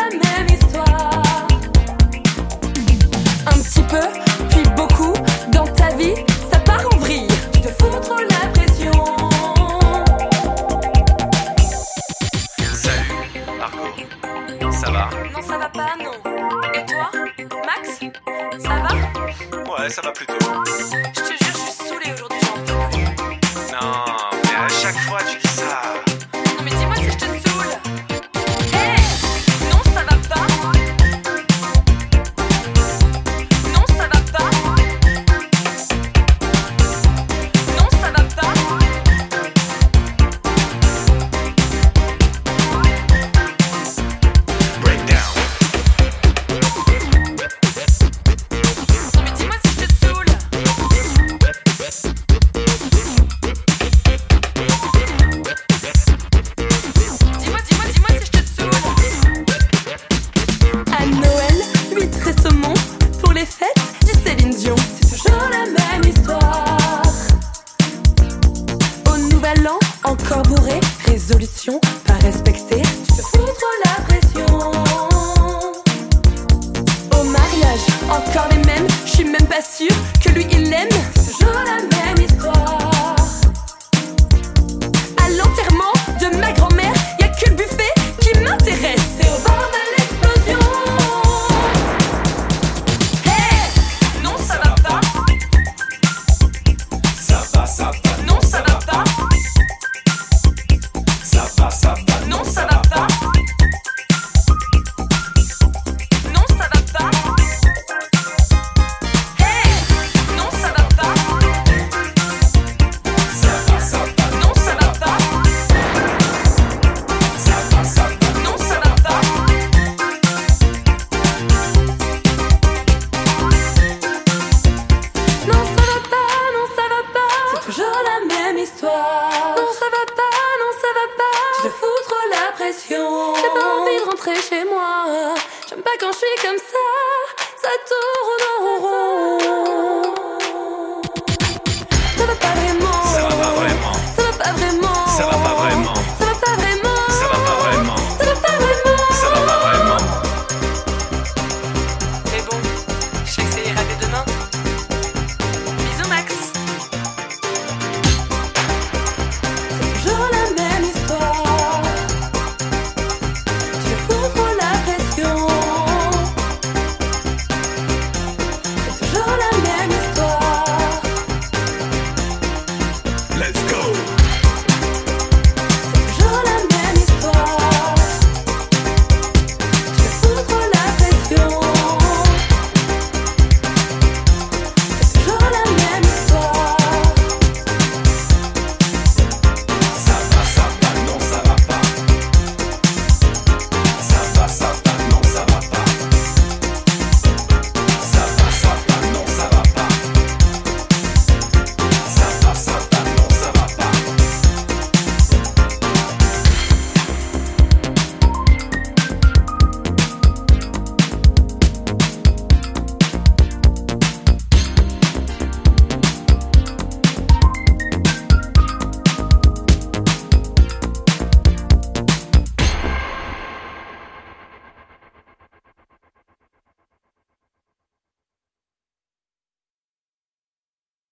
la même histoire. Un petit peu, puis beaucoup, dans ta vie, ça part en vrille. Tu te fous trop la pression. Salut, Marco. Ça va? Non, ça va pas, non. Et toi, Max? Ça va? Ouais, ça va plutôt. Je te jure, je suis saoulée aujourd'hui, j'en peux plus. Non, mais à chaque fois tu dis ça. Non mais dis-moi si je te saoule. Hey, non ça va pas. Non ça va pas. Non ça va pas. Breakdown. Non mais dis-moi si je te saoule. Dis-moi si je te saoule. À Noël, huîtres et saumon. Pour les fêtes, du Céline Dion. C'est toujours la même histoire. Au nouvel an, encore bourré. Résolution, pas respectée. Tu te fous trop la pression. Au mariage, encore les mêmes. Je suis même pas sûre que lui il l'aime. C'est toujours la même histoire. À l'enterrement de ma grand-mère, y'a que le buffet qui m'intéresse. C'est au bord de l'explosion. Hey, non ça va pas. Ça va, Non ça va pas. ça va. Non ça va pas. Non ça va pas. Hey, non ça va pas. Ça va. Non ça va pas. Non ça va pas. Non ça va pas, non ça va pas. C'est toujours la même histoire. Non ça va pas, non ça va pas. Tu te fous trop la pression. J'ai pas envie de rentrer chez moi. J'aime pas quand je suis comme ça. Ça tourne en rond.